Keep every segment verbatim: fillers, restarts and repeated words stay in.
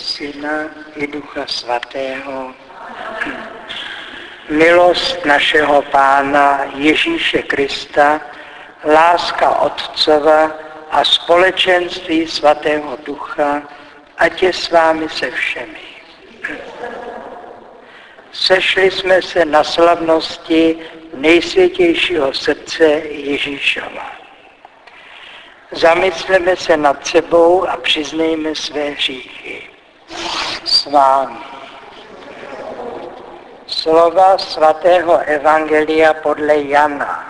Syna i Ducha Svatého. Milost našeho Pána Ježíše Krista, láska Otcova a společenství Svatého Ducha, ať je s vámi se všemi. Sešli jsme se na slavnosti nejsvětějšího srdce Ježíšova. Zamysleme se nad sebou a přiznejme své hříchy. S vámi. Slova svatého Evangelia podle Jana.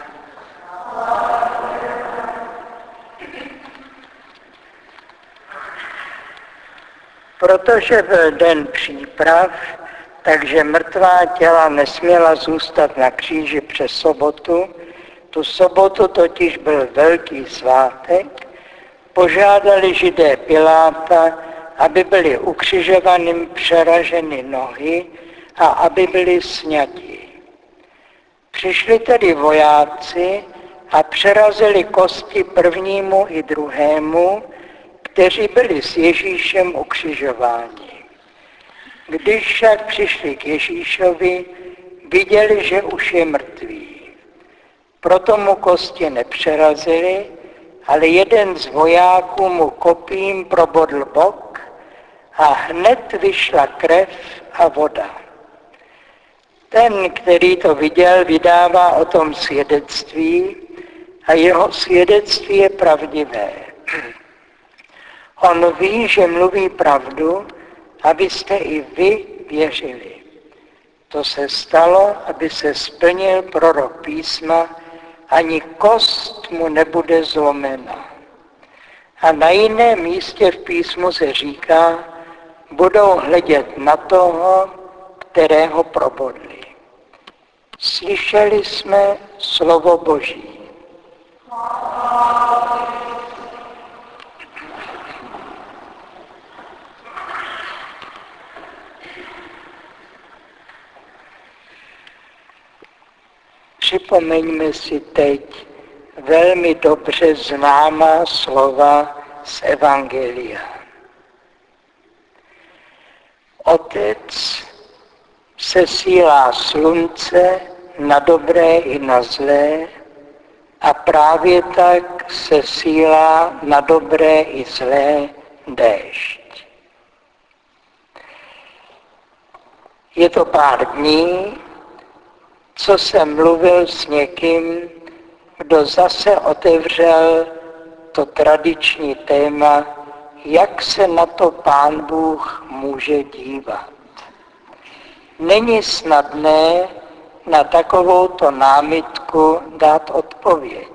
Protože byl den příprav, takže mrtvá těla nesměla zůstat na kříži přes sobotu, tu sobotu totiž byl velký svátek, požádali Židé Piláta, aby byly ukřižovaným přeraženy nohy a aby byly sňati. Přišli tedy vojáci a přerazili kosti prvnímu i druhému, kteří byli s Ježíšem ukřižováni. Když však přišli k Ježíšovi, viděli, že už je mrtvý. Proto mu kosti nepřerazili, ale jeden z vojáků mu kopím probodl bok a hned vyšla krev a voda. Ten, který to viděl, vydává o tom svědectví a jeho svědectví je pravdivé. On ví, že mluví pravdu, abyste i vy věřili. To se stalo, aby se splnil prorok písma, ani kost mu nebude zlomena. A na jiném místě v písmu se říká, budou hledět na toho, kterého probodli. Slyšeli jsme slovo Boží. Připomeňme si teď velmi dobře známá slova z Evangelia. Otec sesílá slunce na dobré i na zlé a právě tak sesílá na dobré i zlé déšť. Je to pár dní, co jsem mluvil s někým, kdo zase otevřel to tradiční téma, jak se na to Pán Bůh může dívat. Není snadné na takovouto námitku dát odpověď.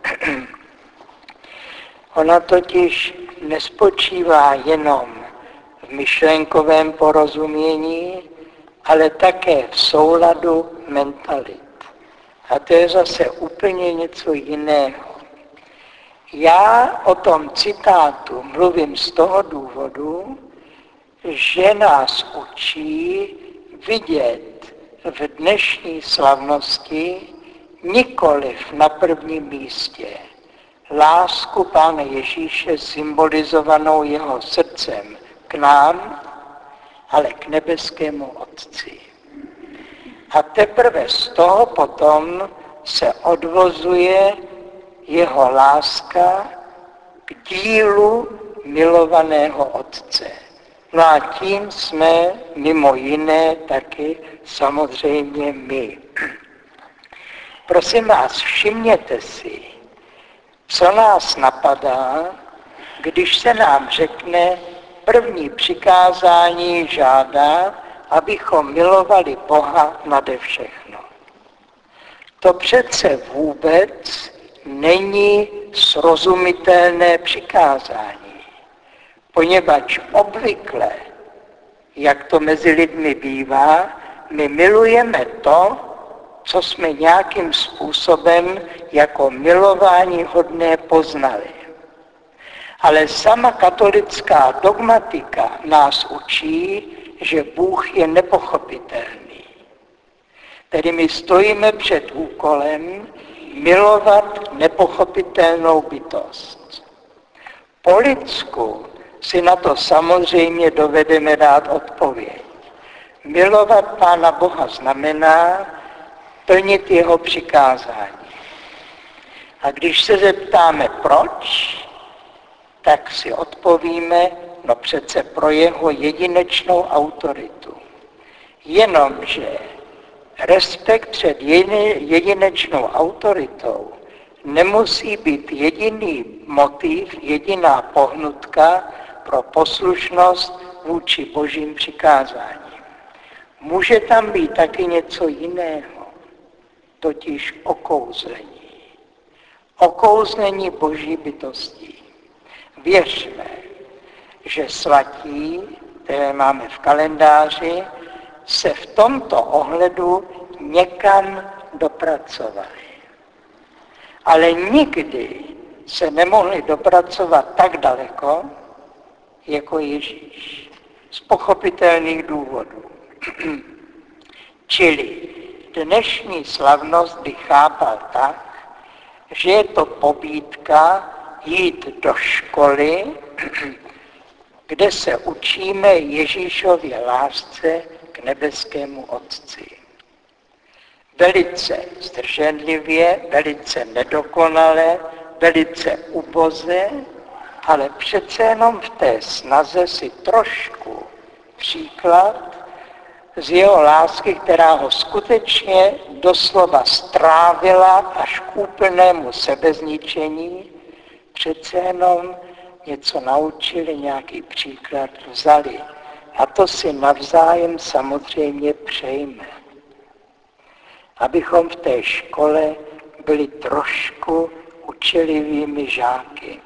Ona totiž nespočívá jenom v myšlenkovém porozumění, ale také v souladu mentalit. A to je zase úplně něco jiného. Já o tom citátu mluvím z toho důvodu, že nás učí vidět v dnešní slavnosti nikoliv na prvním místě lásku Pána Ježíše symbolizovanou jeho srdcem k nám, ale k nebeskému Otci. A teprve z toho potom se odvozuje jeho láska k dílu milovaného Otce. No a tím jsme mimo jiné taky samozřejmě my. Prosím vás, všimněte si, co nás napadá, když se nám řekne, první přikázání žádá, abychom milovali Boha nade všechno. To přece vůbec není srozumitelné přikázání, poněvadž obvykle, jak to mezi lidmi bývá, my milujeme to, co jsme nějakým způsobem jako milování hodné poznali. Ale sama katolická dogmatika nás učí, že Bůh je nepochopitelný. Tedy my stojíme před úkolem milovat nepochopitelnou bytost. Po lidsku si na to samozřejmě dovedeme dát odpověď. Milovat Pána Boha znamená plnit jeho přikázání. A když se zeptáme proč, tak si odpovíme, no přece pro jeho jedinečnou autoritu. Jenomže respekt před jedinečnou autoritou nemusí být jediný motiv, jediná pohnutka pro poslušnost vůči božím přikázáním. Může tam být taky něco jiného, totiž okouzlení. Okouzlení boží bytostí. Věřme, že svatí, které máme v kalendáři, se v tomto ohledu někam dopracovali. Ale nikdy se nemohli dopracovat tak daleko, jako Ježíš. Z pochopitelných důvodů. Čili dnešní slavnost bych chápal tak, že je to pobídka jít do školy, kde se učíme Ježíšově lásce k nebeskému Otci. Velice zdrženlivě, velice nedokonale, velice uboze, ale přece jenom v té snaze si trošku příklad z jeho lásky, která ho skutečně doslova strávila až k úplnému sebezničení, přece jenom něco naučili, nějaký příklad vzali. A to si navzájem samozřejmě přejme. Abychom v té škole byli trošku učilivými žáky.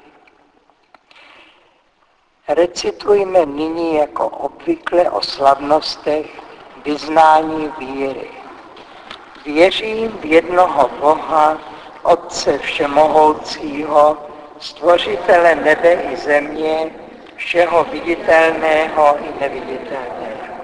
Recitujme nyní jako obvykle o slavnostech vyznání víry. Věřím v jednoho Boha, Otce všemohoucího, stvořitele nebe i země, všeho viditelného i neviditelného.